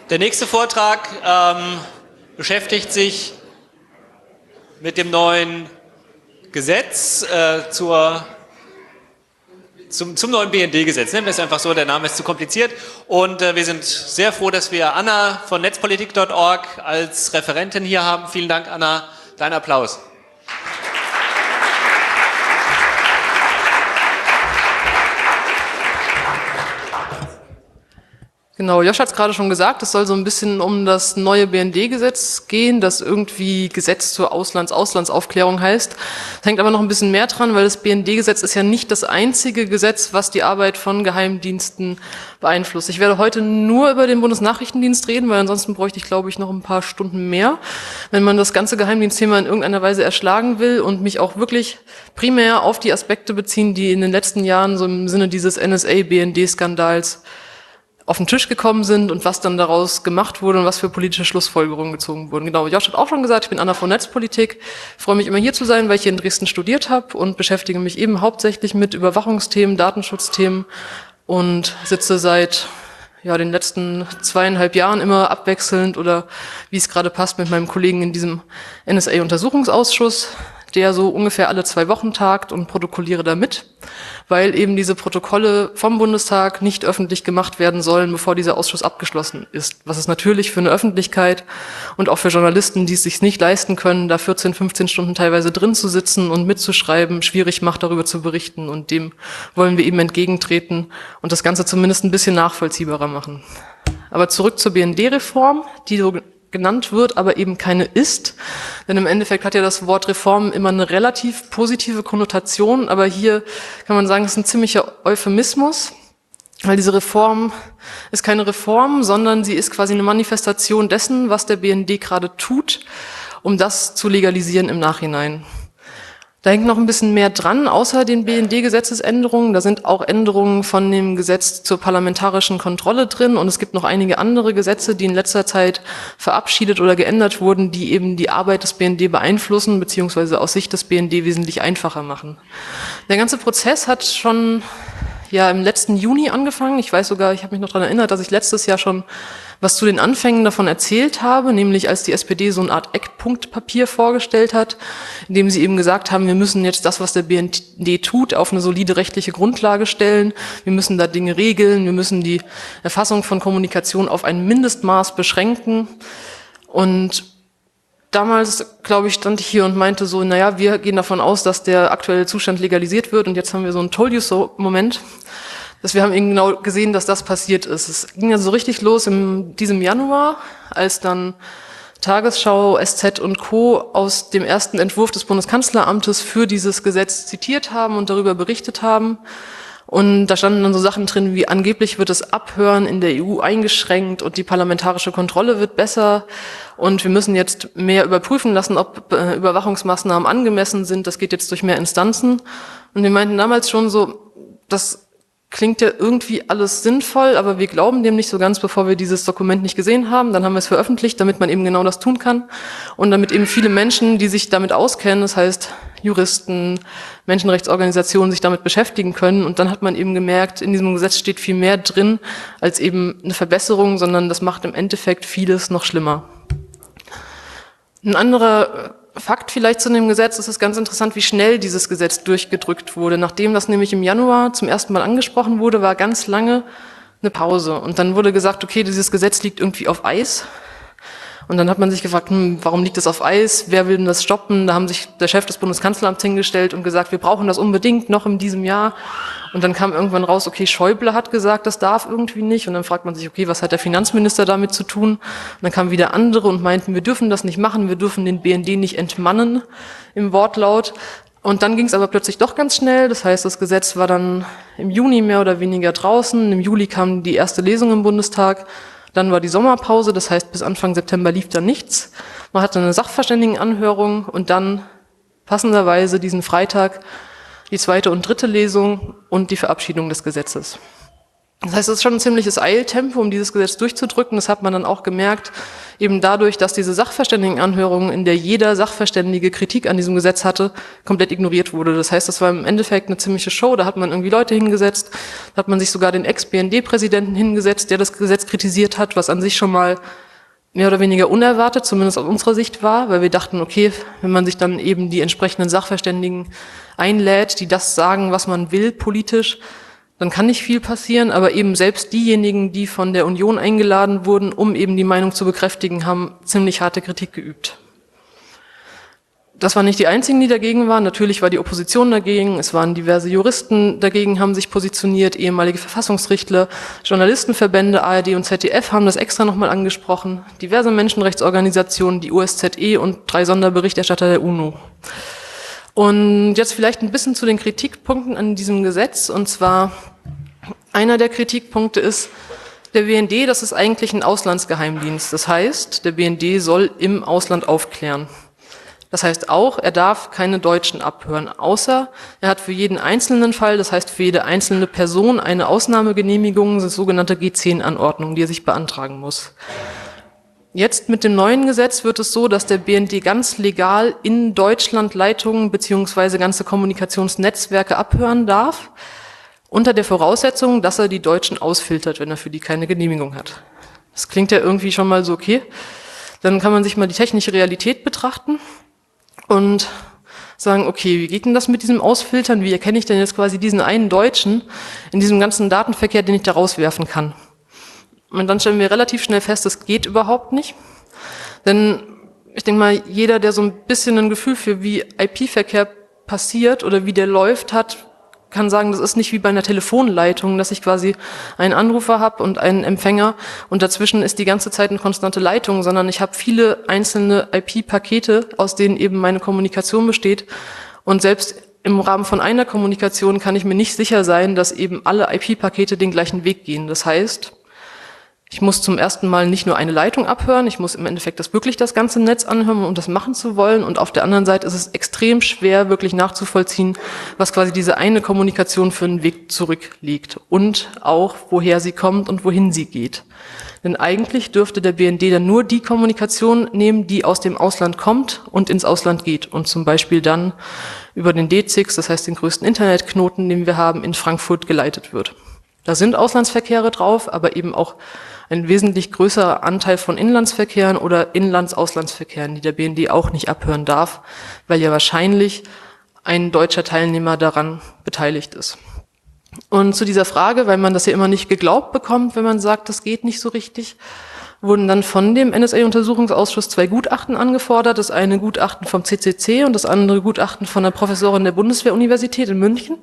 Der nächste Vortrag beschäftigt sich mit dem neuen Gesetz zum neuen BND-Gesetz. Nennen wir es einfach so, der Name ist zu kompliziert. Und wir sind sehr froh, dass wir Anna von netzpolitik.org als Referentin hier haben. Vielen Dank, Anna. Dein Applaus. Genau, Josh hat es gerade schon gesagt, es soll so ein bisschen um das neue BND-Gesetz gehen, das irgendwie Gesetz zur Auslandsaufklärung heißt. Es hängt aber noch ein bisschen mehr dran, weil das BND-Gesetz ist ja nicht das einzige Gesetz, was die Arbeit von Geheimdiensten beeinflusst. Ich werde heute nur über den Bundesnachrichtendienst reden, weil ansonsten bräuchte ich, glaube ich, noch ein paar Stunden mehr, wenn man das ganze Geheimdienstthema in irgendeiner Weise erschlagen will und mich auch wirklich primär auf die Aspekte beziehen, die in den letzten Jahren so im Sinne dieses NSA-BND-Skandals auf den Tisch gekommen sind und was dann daraus gemacht wurde und was für politische Schlussfolgerungen gezogen wurden. Genau, Josh hat auch schon gesagt, ich bin Anna von Netzpolitik. Ich freue mich immer hier zu sein, weil ich hier in Dresden studiert habe und beschäftige mich eben hauptsächlich mit Überwachungsthemen, Datenschutzthemen und sitze seit den letzten 2,5 Jahren immer abwechselnd oder wie es gerade passt mit meinem Kollegen in diesem NSA-Untersuchungsausschuss, der so ungefähr alle 2 Wochen tagt, und protokolliere da mit, weil eben diese Protokolle vom Bundestag nicht öffentlich gemacht werden sollen, bevor dieser Ausschuss abgeschlossen ist. Was es natürlich für eine Öffentlichkeit und auch für Journalisten, die es sich nicht leisten können, da 14, 15 Stunden teilweise drin zu sitzen und mitzuschreiben, schwierig macht, darüber zu berichten. Und dem wollen wir eben entgegentreten und das Ganze zumindest ein bisschen nachvollziehbarer machen. Aber zurück zur BND-Reform, die so genannt wird, aber eben keine ist. Denn im Endeffekt hat ja das Wort Reform immer eine relativ positive Konnotation, aber hier kann man sagen, es ist ein ziemlicher Euphemismus, weil diese Reform ist keine Reform, sondern sie ist quasi eine Manifestation dessen, was der BND gerade tut, um das zu legalisieren im Nachhinein. Da hängt noch ein bisschen mehr dran, außer den BND-Gesetzesänderungen. Da sind auch Änderungen von dem Gesetz zur parlamentarischen Kontrolle drin und es gibt noch einige andere Gesetze, die in letzter Zeit verabschiedet oder geändert wurden, die eben die Arbeit des BND beeinflussen, beziehungsweise aus Sicht des BND wesentlich einfacher machen. Der ganze Prozess hat schon im letzten Juni angefangen. Ich weiß sogar, ich habe mich noch daran erinnert, dass ich letztes Jahr schon was zu den Anfängen davon erzählt habe, nämlich als die SPD so eine Art Eckpunktpapier vorgestellt hat, in dem sie eben gesagt haben, wir müssen jetzt das, was der BND tut, auf eine solide rechtliche Grundlage stellen. Wir müssen da Dinge regeln, wir müssen die Erfassung von Kommunikation auf ein Mindestmaß beschränken. Und damals, glaube ich, stand ich hier und meinte so, wir gehen davon aus, dass der aktuelle Zustand legalisiert wird und jetzt haben wir so einen Told-you-so-Moment, dass wir haben eben genau gesehen, dass das passiert ist. Es ging ja so richtig los in diesem Januar, als dann Tagesschau, SZ und Co. aus dem ersten Entwurf des Bundeskanzleramtes für dieses Gesetz zitiert haben und darüber berichtet haben. Und da standen dann so Sachen drin wie, angeblich wird das Abhören in der EU eingeschränkt und die parlamentarische Kontrolle wird besser und wir müssen jetzt mehr überprüfen lassen, ob Überwachungsmaßnahmen angemessen sind. Das geht jetzt durch mehr Instanzen. Und wir meinten damals schon so, das klingt ja irgendwie alles sinnvoll, aber wir glauben dem nicht so ganz, bevor wir dieses Dokument nicht gesehen haben. Dann haben wir es veröffentlicht, damit man eben genau das tun kann und damit eben viele Menschen, die sich damit auskennen, das heißt Juristen, Menschenrechtsorganisationen, sich damit beschäftigen können. Und dann hat man eben gemerkt, in diesem Gesetz steht viel mehr drin als eben eine Verbesserung, sondern das macht im Endeffekt vieles noch schlimmer. Ein anderer Fakt vielleicht zu dem Gesetz, es ist ganz interessant, wie schnell dieses Gesetz durchgedrückt wurde. Nachdem das nämlich im Januar zum ersten Mal angesprochen wurde, war ganz lange eine Pause. Und dann wurde gesagt, okay, dieses Gesetz liegt irgendwie auf Eis. Und dann hat man sich gefragt, warum liegt das auf Eis? Wer will denn das stoppen? Da haben sich der Chef des Bundeskanzleramts hingestellt und gesagt, wir brauchen das unbedingt noch in diesem Jahr. Und dann kam irgendwann raus, okay, Schäuble hat gesagt, das darf irgendwie nicht. Und dann fragt man sich, okay, was hat der Finanzminister damit zu tun? Und dann kamen wieder andere und meinten, wir dürfen das nicht machen, wir dürfen den BND nicht entmannen im Wortlaut. Und dann ging es aber plötzlich doch ganz schnell. Das heißt, das Gesetz war dann im Juni mehr oder weniger draußen. Im Juli kam die erste Lesung im Bundestag. Dann war die Sommerpause, das heißt, bis Anfang September lief da nichts. Man hatte eine Sachverständigenanhörung und dann passenderweise diesen Freitag die 2. und 3. Lesung und die Verabschiedung des Gesetzes. Das heißt, es ist schon ein ziemliches Eiltempo, um dieses Gesetz durchzudrücken. Das hat man dann auch gemerkt, eben dadurch, dass diese Sachverständigenanhörung, in der jeder Sachverständige Kritik an diesem Gesetz hatte, komplett ignoriert wurde. Das heißt, das war im Endeffekt eine ziemliche Show. Da hat man irgendwie Leute hingesetzt, da hat man sich sogar den Ex-BND-Präsidenten hingesetzt, der das Gesetz kritisiert hat, was an sich schon mal mehr oder weniger unerwartet, zumindest aus unserer Sicht war, weil wir dachten, okay, wenn man sich dann eben die entsprechenden Sachverständigen einlädt, die das sagen, was man will politisch, dann kann nicht viel passieren, aber eben selbst diejenigen, die von der Union eingeladen wurden, um eben die Meinung zu bekräftigen, haben ziemlich harte Kritik geübt. Das waren nicht die einzigen, die dagegen waren. Natürlich war die Opposition dagegen, es waren diverse Juristen dagegen, haben sich positioniert, ehemalige Verfassungsrichter, Journalistenverbände, ARD und ZDF haben das extra nochmal angesprochen, diverse Menschenrechtsorganisationen, die OSZE und 3 Sonderberichterstatter der UNO. Und jetzt vielleicht ein bisschen zu den Kritikpunkten an diesem Gesetz. Und zwar, einer der Kritikpunkte ist, der BND, das ist eigentlich ein Auslandsgeheimdienst. Das heißt, der BND soll im Ausland aufklären. Das heißt auch, er darf keine Deutschen abhören, außer er hat für jeden einzelnen Fall, das heißt für jede einzelne Person, eine Ausnahmegenehmigung, das sogenannte G10-Anordnung, die er sich beantragen muss. Jetzt mit dem neuen Gesetz wird es so, dass der BND ganz legal in Deutschland Leitungen bzw. ganze Kommunikationsnetzwerke abhören darf, unter der Voraussetzung, dass er die Deutschen ausfiltert, wenn er für die keine Genehmigung hat. Das klingt ja irgendwie schon mal so okay. Dann kann man sich mal die technische Realität betrachten und sagen, okay, wie geht denn das mit diesem Ausfiltern? Wie erkenne ich denn jetzt quasi diesen einen Deutschen in diesem ganzen Datenverkehr, den ich da rauswerfen kann? Und dann stellen wir relativ schnell fest, das geht überhaupt nicht. Denn ich denke mal, jeder, der so ein bisschen ein Gefühl für wie IP-Verkehr passiert oder wie der läuft hat, kann sagen, das ist nicht wie bei einer Telefonleitung, dass ich quasi einen Anrufer habe und einen Empfänger und dazwischen ist die ganze Zeit eine konstante Leitung, sondern ich habe viele einzelne IP-Pakete, aus denen eben meine Kommunikation besteht. Und selbst im Rahmen von einer Kommunikation kann ich mir nicht sicher sein, dass eben alle IP-Pakete den gleichen Weg gehen. Das heißt, ich muss zum ersten Mal nicht nur eine Leitung abhören, ich muss im Endeffekt das ganze Netz anhören, um das machen zu wollen. Und auf der anderen Seite ist es extrem schwer, wirklich nachzuvollziehen, was quasi diese eine Kommunikation für einen Weg zurücklegt und auch, woher sie kommt und wohin sie geht. Denn eigentlich dürfte der BND dann nur die Kommunikation nehmen, die aus dem Ausland kommt und ins Ausland geht und zum Beispiel dann über den D-Zix, das heißt den größten Internetknoten, den wir haben, in Frankfurt geleitet wird. Da sind Auslandsverkehre drauf, aber eben auch ein wesentlich größerer Anteil von Inlandsverkehren oder Inlands-Auslandsverkehren, die der BND auch nicht abhören darf, weil ja wahrscheinlich ein deutscher Teilnehmer daran beteiligt ist. Und zu dieser Frage, weil man das ja immer nicht geglaubt bekommt, wenn man sagt, das geht nicht so richtig, wurden dann von dem NSA-Untersuchungsausschuss 2 Gutachten angefordert. Das eine Gutachten vom CCC und das andere Gutachten von der Professorin der Bundeswehr-Universität in München.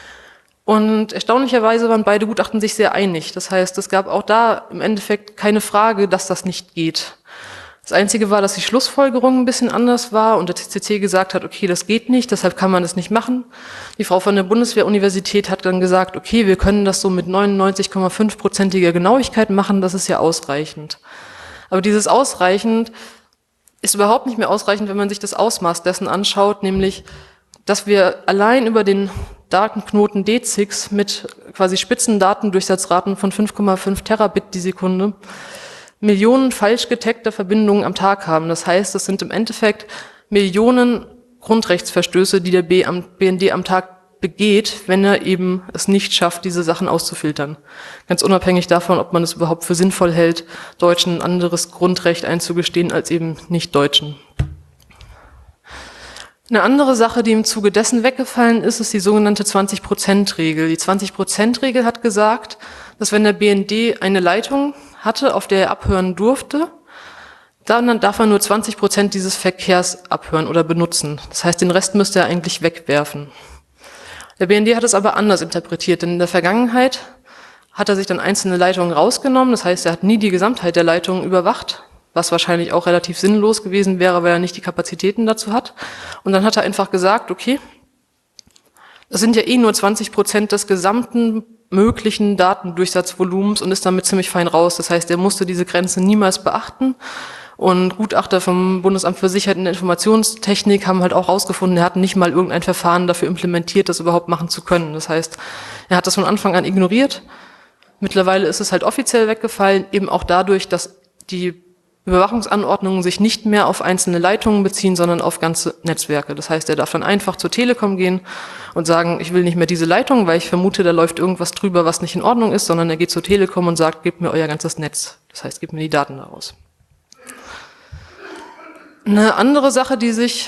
Und erstaunlicherweise waren beide Gutachten sich sehr einig. Das heißt, es gab auch da im Endeffekt keine Frage, dass das nicht geht. Das Einzige war, dass die Schlussfolgerung ein bisschen anders war und der CCC gesagt hat, okay, das geht nicht, deshalb kann man das nicht machen. Die Frau von der Bundeswehr-Universität hat dann gesagt, okay, wir können das so mit 99,5%iger Genauigkeit machen, das ist ja ausreichend. Aber dieses ausreichend ist überhaupt nicht mehr ausreichend, wenn man sich das Ausmaß dessen anschaut, nämlich, dass wir allein über den Datenknoten D-Zix mit quasi Spitzendatendurchsatzraten von 5,5 Terabit die Sekunde Millionen falsch getaggter Verbindungen am Tag haben. Das heißt, das sind im Endeffekt Millionen Grundrechtsverstöße, die der BND am Tag begeht, wenn er eben es nicht schafft, diese Sachen auszufiltern. Ganz unabhängig davon, ob man es überhaupt für sinnvoll hält, Deutschen ein anderes Grundrecht einzugestehen als eben Nicht-Deutschen. Eine andere Sache, die im Zuge dessen weggefallen ist, ist die sogenannte 20%-Regel. Die 20%-Regel hat gesagt, dass wenn der BND eine Leitung hatte, auf der er abhören durfte, dann darf er nur 20% dieses Verkehrs abhören oder benutzen. Das heißt, den Rest müsste er eigentlich wegwerfen. Der BND hat es aber anders interpretiert, denn in der Vergangenheit hat er sich dann einzelne Leitungen rausgenommen. Das heißt, er hat nie die Gesamtheit der Leitungen überwacht, was wahrscheinlich auch relativ sinnlos gewesen wäre, weil er nicht die Kapazitäten dazu hat. Und dann hat er einfach gesagt, okay, das sind ja eh nur 20% des gesamten möglichen Datendurchsatzvolumens und ist damit ziemlich fein raus. Das heißt, er musste diese Grenze niemals beachten. Und Gutachter vom Bundesamt für Sicherheit in der Informationstechnik haben halt auch rausgefunden, er hat nicht mal irgendein Verfahren dafür implementiert, das überhaupt machen zu können. Das heißt, er hat das von Anfang an ignoriert. Mittlerweile ist es halt offiziell weggefallen, eben auch dadurch, dass die Überwachungsanordnungen sich nicht mehr auf einzelne Leitungen beziehen, sondern auf ganze Netzwerke. Das heißt, er darf dann einfach zur Telekom gehen und sagen, ich will nicht mehr diese Leitung, weil ich vermute, da läuft irgendwas drüber, was nicht in Ordnung ist, sondern er geht zur Telekom und sagt, gebt mir euer ganzes Netz. Das heißt, gebt mir die Daten daraus. Eine andere Sache, die sich,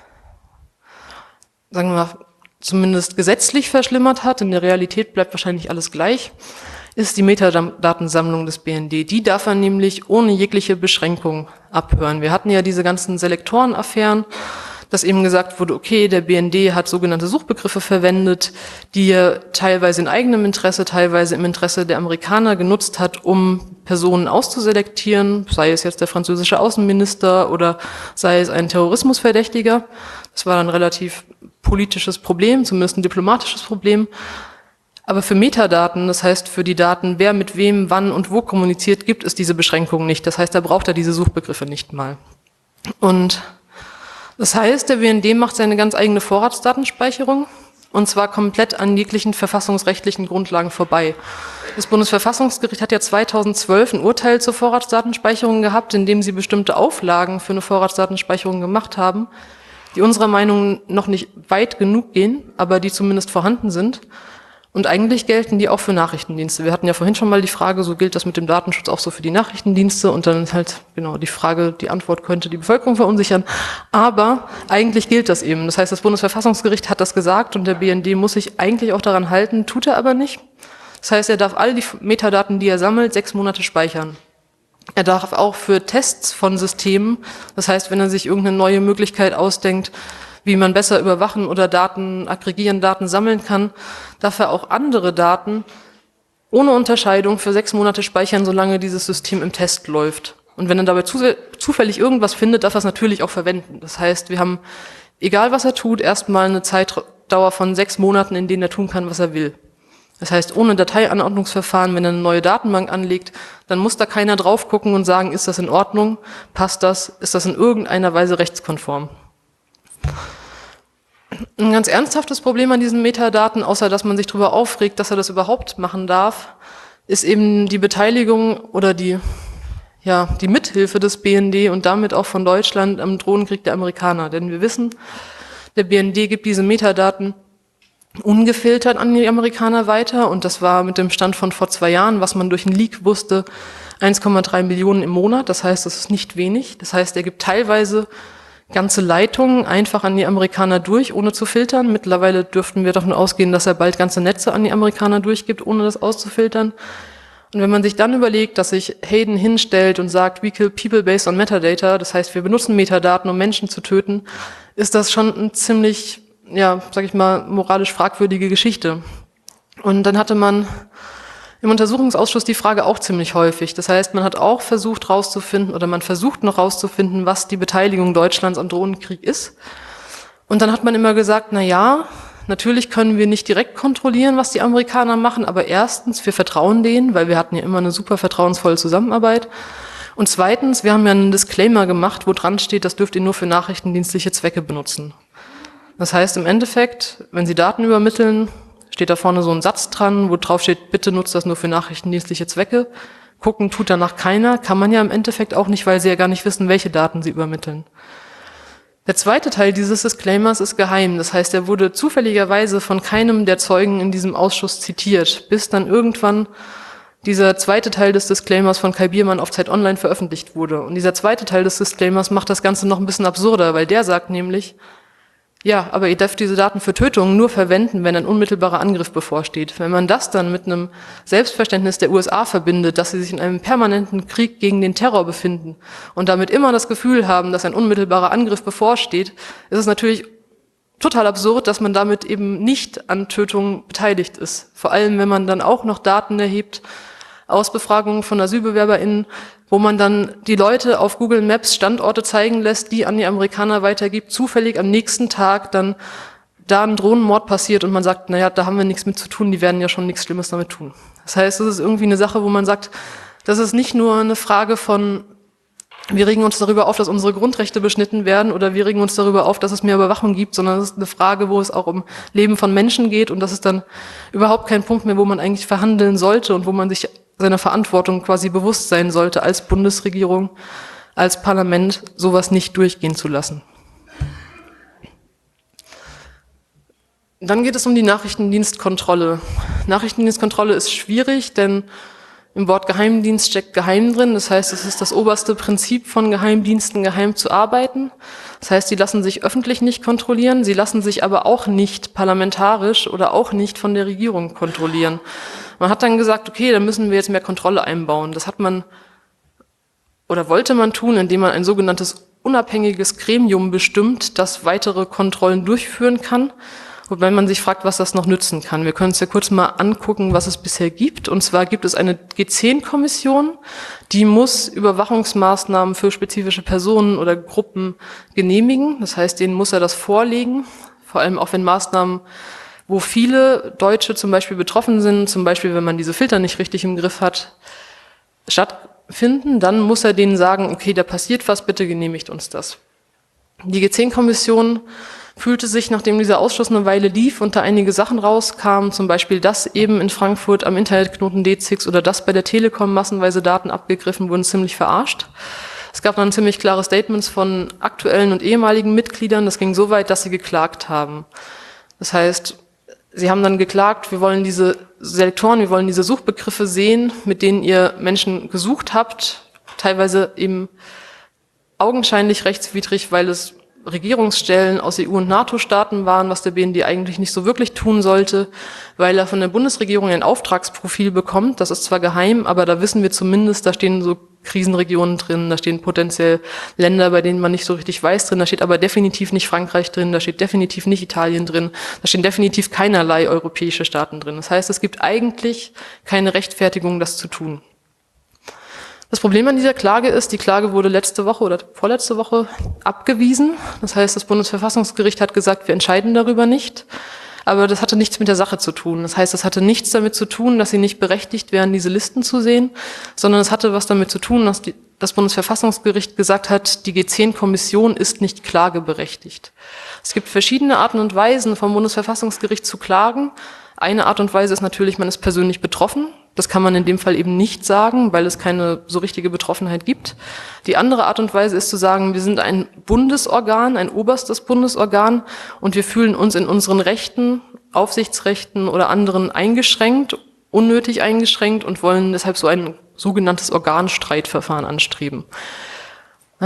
sagen wir mal, zumindest gesetzlich verschlimmert hat, in der Realität bleibt wahrscheinlich alles gleich, ist die Metadatensammlung des BND. Die darf er nämlich ohne jegliche Beschränkung abhören. Wir hatten ja diese ganzen Selektoren-Affären, dass eben gesagt wurde, okay, der BND hat sogenannte Suchbegriffe verwendet, die er teilweise in eigenem Interesse, teilweise im Interesse der Amerikaner genutzt hat, um Personen auszuselektieren, sei es jetzt der französische Außenminister oder sei es ein Terrorismusverdächtiger. Das war dann ein relativ politisches Problem, zumindest ein diplomatisches Problem. Aber für Metadaten, das heißt für die Daten, wer mit wem, wann und wo kommuniziert, gibt es diese Beschränkungen nicht. Das heißt, da braucht er diese Suchbegriffe nicht mal. Und das heißt, der BND macht seine ganz eigene Vorratsdatenspeicherung und zwar komplett an jeglichen verfassungsrechtlichen Grundlagen vorbei. Das Bundesverfassungsgericht hat ja 2012 ein Urteil zur Vorratsdatenspeicherung gehabt, in dem sie bestimmte Auflagen für eine Vorratsdatenspeicherung gemacht haben, die unserer Meinung nach noch nicht weit genug gehen, aber die zumindest vorhanden sind. Und eigentlich gelten die auch für Nachrichtendienste. Wir hatten ja vorhin schon mal die Frage, so gilt das mit dem Datenschutz auch so für die Nachrichtendienste? Und dann ist halt genau die Frage, die Antwort könnte die Bevölkerung verunsichern. Aber eigentlich gilt das eben. Das heißt, das Bundesverfassungsgericht hat das gesagt und der BND muss sich eigentlich auch daran halten, tut er aber nicht. Das heißt, er darf all die Metadaten, die er sammelt, 6 Monate speichern. Er darf auch für Tests von Systemen, das heißt, wenn er sich irgendeine neue Möglichkeit ausdenkt, wie man besser überwachen oder Daten aggregieren, Daten sammeln kann, darf er auch andere Daten ohne Unterscheidung für 6 Monate speichern, solange dieses System im Test läuft. Und wenn er dabei zufällig irgendwas findet, darf er es natürlich auch verwenden. Das heißt, wir haben, egal was er tut, erstmal eine Zeitdauer von 6 Monaten, in denen er tun kann, was er will. Das heißt, ohne Dateianordnungsverfahren, wenn er eine neue Datenbank anlegt, dann muss da keiner drauf gucken und sagen, ist das in Ordnung, passt das, ist das in irgendeiner Weise rechtskonform. Ein ganz ernsthaftes Problem an diesen Metadaten, außer dass man sich darüber aufregt, dass er das überhaupt machen darf, ist eben die Beteiligung oder die Mithilfe des BND und damit auch von Deutschland am Drohnenkrieg der Amerikaner. Denn wir wissen, der BND gibt diese Metadaten ungefiltert an die Amerikaner weiter und das war mit dem Stand von vor 2 Jahren, was man durch einen Leak wusste, 1,3 Millionen im Monat. Das heißt, das ist nicht wenig. Das heißt, er gibt teilweise ganze Leitungen einfach an die Amerikaner durch, ohne zu filtern. Mittlerweile dürften wir davon ausgehen, dass er bald ganze Netze an die Amerikaner durchgibt, ohne das auszufiltern. Und wenn man sich dann überlegt, dass sich Hayden hinstellt und sagt, we kill people based on metadata, das heißt, wir benutzen Metadaten, um Menschen zu töten, ist das schon ein ziemlich, moralisch fragwürdige Geschichte. Und dann hatte man im Untersuchungsausschuss die Frage auch ziemlich häufig. Das heißt, man hat auch versucht rauszufinden, oder man versucht noch rauszufinden, was die Beteiligung Deutschlands am Drohnenkrieg ist. Und dann hat man immer gesagt, natürlich können wir nicht direkt kontrollieren, was die Amerikaner machen, aber erstens, wir vertrauen denen, weil wir hatten ja immer eine super vertrauensvolle Zusammenarbeit. Und zweitens, wir haben ja einen Disclaimer gemacht, wo dran steht, das dürft ihr nur für nachrichtendienstliche Zwecke benutzen. Das heißt im Endeffekt, wenn Sie Daten übermitteln, steht da vorne so ein Satz dran, wo drauf steht, bitte nutzt das nur für nachrichtendienstliche Zwecke. Gucken tut danach keiner, kann man ja im Endeffekt auch nicht, weil Sie ja gar nicht wissen, welche Daten Sie übermitteln. Der zweite Teil dieses Disclaimers ist geheim. Das heißt, er wurde zufälligerweise von keinem der Zeugen in diesem Ausschuss zitiert, bis dann irgendwann dieser zweite Teil des Disclaimers von Kai Biermann auf Zeit Online veröffentlicht wurde. Und dieser zweite Teil des Disclaimers macht das Ganze noch ein bisschen absurder, weil der sagt nämlich, ja, aber ihr dürft diese Daten für Tötungen nur verwenden, wenn ein unmittelbarer Angriff bevorsteht. Wenn man das dann mit einem Selbstverständnis der USA verbindet, dass sie sich in einem permanenten Krieg gegen den Terror befinden und damit immer das Gefühl haben, dass ein unmittelbarer Angriff bevorsteht, ist es natürlich total absurd, dass man damit eben nicht an Tötungen beteiligt ist. Vor allem, wenn man dann auch noch Daten erhebt aus Befragungen von AsylbewerberInnen, wo man dann die Leute auf Google Maps Standorte zeigen lässt, die an die Amerikaner weitergibt, zufällig am nächsten Tag dann da ein Drohnenmord passiert und man sagt, da haben wir nichts mit zu tun, die werden ja schon nichts Schlimmes damit tun. Das heißt, das ist irgendwie eine Sache, wo man sagt, das ist nicht nur eine Frage von wir regen uns darüber auf, dass unsere Grundrechte beschnitten werden oder wir regen uns darüber auf, dass es mehr Überwachung gibt, sondern es ist eine Frage, wo es auch um Leben von Menschen geht und das ist dann überhaupt kein Punkt mehr, wo man eigentlich verhandeln sollte und wo man sich seiner Verantwortung quasi bewusst sein sollte, als Bundesregierung, als Parlament, sowas nicht durchgehen zu lassen. Dann geht es um die Nachrichtendienstkontrolle. Nachrichtendienstkontrolle ist schwierig, denn im Wort Geheimdienst steckt geheim drin. Das heißt, es ist das oberste Prinzip von Geheimdiensten, geheim zu arbeiten. Das heißt, sie lassen sich öffentlich nicht kontrollieren, sie lassen sich aber auch nicht parlamentarisch oder auch nicht von der Regierung kontrollieren. Man hat dann gesagt, okay, dann müssen wir jetzt mehr Kontrolle einbauen. Das hat man oder wollte man tun, indem man ein sogenanntes unabhängiges Gremium bestimmt, das weitere Kontrollen durchführen kann. Wobei man sich fragt, was das noch nützen kann. Wir können uns ja kurz mal angucken, was es bisher gibt. Und zwar gibt es eine G10-Kommission, die muss Überwachungsmaßnahmen für spezifische Personen oder Gruppen genehmigen. Das heißt, denen muss er das vorlegen. Vor allem auch wenn Maßnahmen, wo viele Deutsche zum Beispiel betroffen sind, zum Beispiel wenn man diese Filter nicht richtig im Griff hat, stattfinden, dann muss er denen sagen, okay, da passiert was, bitte genehmigt uns das. Die G10-Kommission fühlte sich, nachdem dieser Ausschuss eine Weile lief und da einige Sachen rauskamen, zum Beispiel, dass eben in Frankfurt am Internetknoten D6 oder dass bei der Telekom massenweise Daten abgegriffen wurden, ziemlich verarscht. Es gab dann ziemlich klare Statements von aktuellen und ehemaligen Mitgliedern. Das ging so weit, dass sie geklagt haben. Das heißt, sie haben dann geklagt, wir wollen diese Selektoren, wir wollen diese Suchbegriffe sehen, mit denen ihr Menschen gesucht habt, teilweise eben augenscheinlich rechtswidrig, weil es Regierungsstellen aus EU- und NATO-Staaten waren, was der BND eigentlich nicht so wirklich tun sollte, weil er von der Bundesregierung ein Auftragsprofil bekommt. Das ist zwar geheim, aber da wissen wir zumindest, da stehen so Krisenregionen drin, da stehen potenziell Länder, bei denen man nicht so richtig weiß drin, da steht aber definitiv nicht Frankreich drin, da steht definitiv nicht Italien drin, da stehen definitiv keinerlei europäische Staaten drin. Das heißt, es gibt eigentlich keine Rechtfertigung, das zu tun. Das Problem an dieser Klage ist, die Klage wurde letzte Woche oder vorletzte Woche abgewiesen. Das heißt, das Bundesverfassungsgericht hat gesagt, wir entscheiden darüber nicht. Aber das hatte nichts mit der Sache zu tun. Das heißt, es hatte nichts damit zu tun, dass sie nicht berechtigt wären, diese Listen zu sehen, sondern es hatte was damit zu tun, dass das Bundesverfassungsgericht gesagt hat, die G10-Kommission ist nicht klageberechtigt. Es gibt verschiedene Arten und Weisen, vom Bundesverfassungsgericht zu klagen. Eine Art und Weise ist natürlich, man ist persönlich betroffen. Das kann man in dem Fall eben nicht sagen, weil es keine so richtige Betroffenheit gibt. Die andere Art und Weise ist zu sagen, wir sind ein Bundesorgan, ein oberstes Bundesorgan und wir fühlen uns in unseren Rechten, Aufsichtsrechten oder anderen eingeschränkt, unnötig eingeschränkt und wollen deshalb so ein sogenanntes Organstreitverfahren anstreben. Das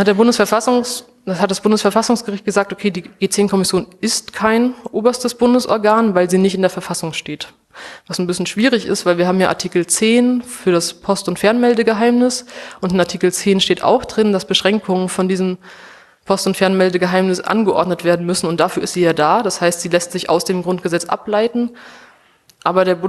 hat das Bundesverfassungsgericht gesagt, okay, die G10-Kommission ist kein oberstes Bundesorgan, weil sie nicht in der Verfassung steht. Was ein bisschen schwierig ist, weil wir haben ja Artikel 10 für das Post- und Fernmeldegeheimnis und in Artikel 10 steht auch drin, dass Beschränkungen von diesem Post- und Fernmeldegeheimnis angeordnet werden müssen und dafür ist sie ja da. Das heißt, sie lässt sich aus dem Grundgesetz ableiten, aber das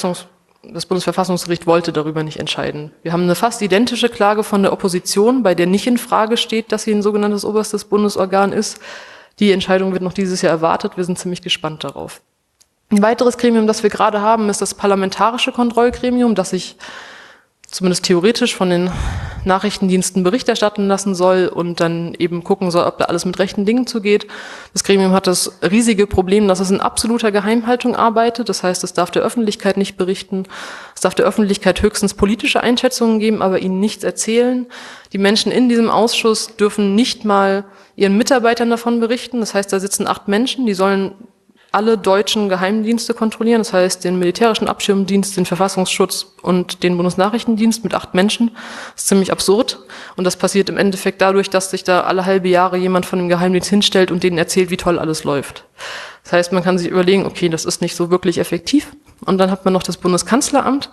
Bundesverfassungsgericht wollte darüber nicht entscheiden. Wir haben eine fast identische Klage von der Opposition, bei der nicht in Frage steht, dass sie ein sogenanntes oberstes Bundesorgan ist. Die Entscheidung wird noch dieses Jahr erwartet. Wir sind ziemlich gespannt darauf. Ein weiteres Gremium, das wir gerade haben, ist das Parlamentarische Kontrollgremium, das sich zumindest theoretisch von den Nachrichtendiensten Bericht erstatten lassen soll und dann eben gucken soll, ob da alles mit rechten Dingen zugeht. Das Gremium hat das riesige Problem, dass es in absoluter Geheimhaltung arbeitet. Das heißt, es darf der Öffentlichkeit nicht berichten. Es darf der Öffentlichkeit höchstens politische Einschätzungen geben, aber ihnen nichts erzählen. Die Menschen in diesem Ausschuss dürfen nicht mal ihren Mitarbeitern davon berichten. Das heißt, da sitzen 8 Menschen, die sollen alle deutschen Geheimdienste kontrollieren, das heißt den militärischen Abschirmdienst, den Verfassungsschutz und den Bundesnachrichtendienst mit 8 Menschen. Das ist ziemlich absurd und das passiert im Endeffekt dadurch, dass sich da alle halbe Jahre jemand von dem Geheimdienst hinstellt und denen erzählt, wie toll alles läuft. Das heißt, man kann sich überlegen, okay, das ist nicht so wirklich effektiv und dann hat man noch das Bundeskanzleramt.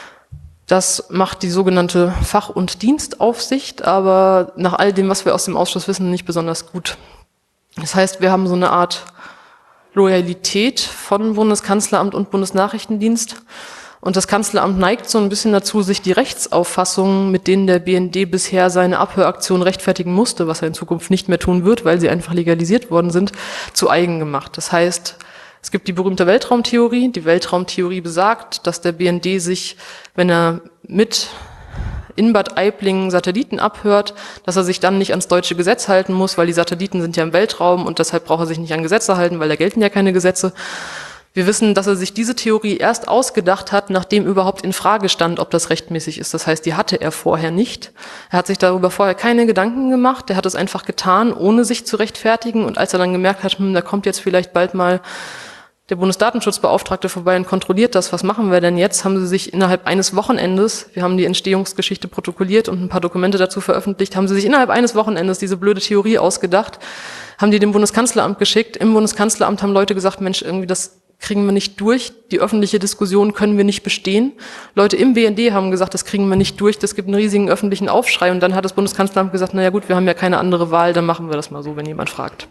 Das macht die sogenannte Fach- und Dienstaufsicht, aber nach all dem, was wir aus dem Ausschuss wissen, nicht besonders gut. Das heißt, wir haben so eine Art Loyalität von Bundeskanzleramt und Bundesnachrichtendienst. Und das Kanzleramt neigt so ein bisschen dazu, sich die Rechtsauffassungen, mit denen der BND bisher seine Abhöraktion rechtfertigen musste, was er in Zukunft nicht mehr tun wird, weil sie einfach legalisiert worden sind, zu eigen gemacht. Das heißt, es gibt die berühmte Weltraumtheorie. Die Weltraumtheorie besagt, dass der BND sich, wenn er mit in Bad Aibling Satelliten abhört, dass er sich dann nicht ans deutsche Gesetz halten muss, weil die Satelliten sind ja im Weltraum und deshalb braucht er sich nicht an Gesetze halten, weil da gelten ja keine Gesetze. Wir wissen, dass er sich diese Theorie erst ausgedacht hat, nachdem überhaupt in Frage stand, ob das rechtmäßig ist. Das heißt, die hatte er vorher nicht. Er hat sich darüber vorher keine Gedanken gemacht. Er hat es einfach getan, ohne sich zu rechtfertigen. Und als er dann gemerkt hat, da kommt jetzt vielleicht bald mal der Bundesdatenschutzbeauftragte vorbei und kontrolliert das, was machen wir denn jetzt, haben sie sich innerhalb eines Wochenendes, wir haben die Entstehungsgeschichte protokolliert und ein paar Dokumente dazu veröffentlicht, haben sie sich innerhalb eines Wochenendes diese blöde Theorie ausgedacht, haben die dem Bundeskanzleramt geschickt. Im Bundeskanzleramt haben Leute gesagt, Mensch, irgendwie das kriegen wir nicht durch, die öffentliche Diskussion können wir nicht bestehen. Leute im BND haben gesagt, das kriegen wir nicht durch, das gibt einen riesigen öffentlichen Aufschrei. Und dann hat das Bundeskanzleramt gesagt, naja gut, wir haben ja keine andere Wahl, dann machen wir das mal so, wenn jemand fragt.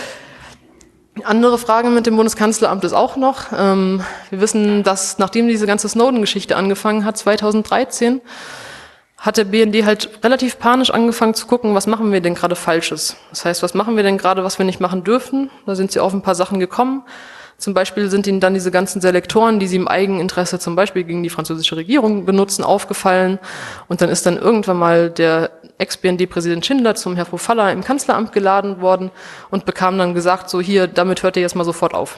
Andere Frage mit dem Bundeskanzleramt ist auch noch, wir wissen, dass nachdem diese ganze Snowden-Geschichte angefangen hat, 2013, hat der BND halt relativ panisch angefangen zu gucken, was machen wir denn gerade Falsches. Das heißt, was machen wir denn gerade, was wir nicht machen dürfen? Da sind sie auf ein paar Sachen gekommen. Zum Beispiel sind ihnen dann diese ganzen Selektoren, die sie im Eigeninteresse zum Beispiel gegen die französische Regierung benutzen, aufgefallen. Und dann ist dann irgendwann mal der Ex-BND-Präsident Schindler zum Herrn Pofalla im Kanzleramt geladen worden und bekam dann gesagt, so hier, damit hört ihr jetzt mal sofort auf.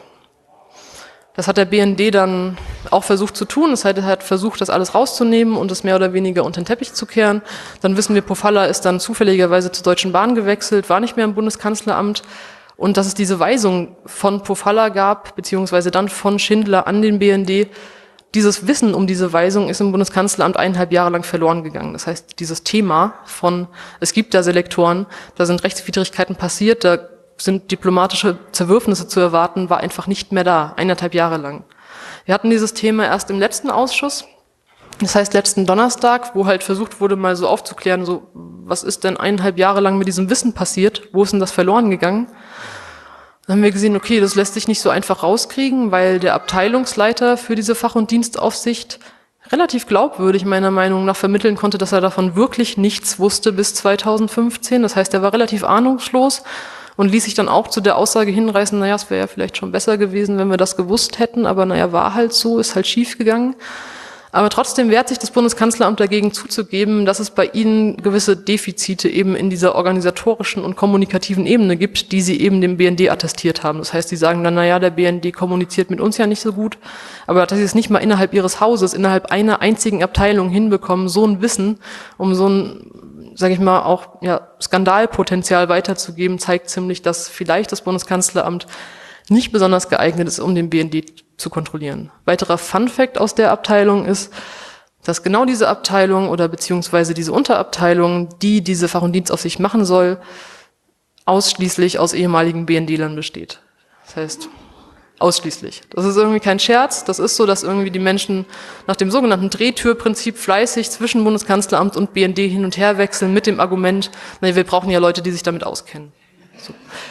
Das hat der BND dann auch versucht zu tun. Das heißt, er hat versucht, das alles rauszunehmen und es mehr oder weniger unter den Teppich zu kehren. Dann wissen wir, Pofalla ist dann zufälligerweise zur Deutschen Bahn gewechselt, war nicht mehr im Bundeskanzleramt. Und dass es diese Weisung von Pofalla gab, beziehungsweise dann von Schindler an den BND, dieses Wissen um diese Weisung ist im Bundeskanzleramt 1,5 Jahre lang verloren gegangen. Das heißt, dieses Thema von, es gibt da Selektoren, da sind Rechtswidrigkeiten passiert, da sind diplomatische Zerwürfnisse zu erwarten, war einfach nicht mehr da, 1,5 Jahre lang. Wir hatten dieses Thema erst im letzten Ausschuss, das heißt letzten Donnerstag, wo halt versucht wurde, mal so aufzuklären, so, was ist denn 1,5 Jahre lang mit diesem Wissen passiert, wo ist denn das verloren gegangen? Dann haben wir gesehen, okay, das lässt sich nicht so einfach rauskriegen, weil der Abteilungsleiter für diese Fach- und Dienstaufsicht relativ glaubwürdig meiner Meinung nach vermitteln konnte, dass er davon wirklich nichts wusste bis 2015. Das heißt, er war relativ ahnungslos und ließ sich dann auch zu der Aussage hinreißen, naja, es wäre ja vielleicht schon besser gewesen, wenn wir das gewusst hätten, aber naja, war halt so, ist halt schief gegangen. Aber trotzdem wehrt sich das Bundeskanzleramt dagegen zuzugeben, dass es bei ihnen gewisse Defizite eben in dieser organisatorischen und kommunikativen Ebene gibt, die sie eben dem BND attestiert haben. Das heißt, sie sagen dann, naja, der BND kommuniziert mit uns ja nicht so gut, aber dass sie es nicht mal innerhalb ihres Hauses, innerhalb einer einzigen Abteilung hinbekommen, so ein Wissen, um so ein, sage ich mal, auch ja, Skandalpotenzial weiterzugeben, zeigt ziemlich, dass vielleicht das Bundeskanzleramt nicht besonders geeignet ist, um den BND zu kontrollieren. Weiterer Funfact aus der Abteilung ist, dass genau diese Abteilung oder beziehungsweise diese Unterabteilung, die diese Fach- und Dienstaufsicht machen soll, ausschließlich aus ehemaligen BND-Lern besteht. Das heißt, ausschließlich. Das ist irgendwie kein Scherz. Das ist so, dass irgendwie die Menschen nach dem sogenannten Drehtürprinzip fleißig zwischen Bundeskanzleramt und BND hin und her wechseln mit dem Argument, wir brauchen ja Leute, die sich damit auskennen. So.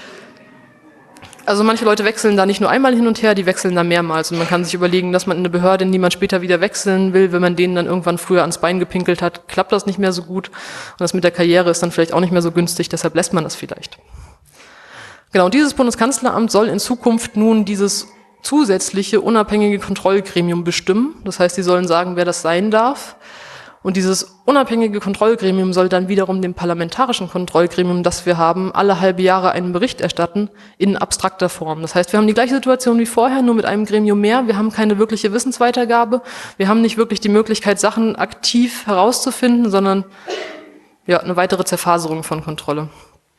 Also manche Leute wechseln da nicht nur einmal hin und her, die wechseln da mehrmals. Und man kann sich überlegen, dass man in eine Behörde, in die man später wieder wechseln will, wenn man denen dann irgendwann früher ans Bein gepinkelt hat, klappt das nicht mehr so gut. Und das mit der Karriere ist dann vielleicht auch nicht mehr so günstig, deshalb lässt man das vielleicht. Genau, und dieses Bundeskanzleramt soll in Zukunft nun dieses zusätzliche unabhängige Kontrollgremium bestimmen. Das heißt, sie sollen sagen, wer das sein darf. Und dieses unabhängige Kontrollgremium soll dann wiederum dem parlamentarischen Kontrollgremium, das wir haben, alle halbe Jahre einen Bericht erstatten in abstrakter Form. Das heißt, wir haben die gleiche Situation wie vorher, nur mit einem Gremium mehr. Wir haben keine wirkliche Wissensweitergabe. Wir haben nicht wirklich die Möglichkeit, Sachen aktiv herauszufinden, sondern ja, eine weitere Zerfaserung von Kontrolle.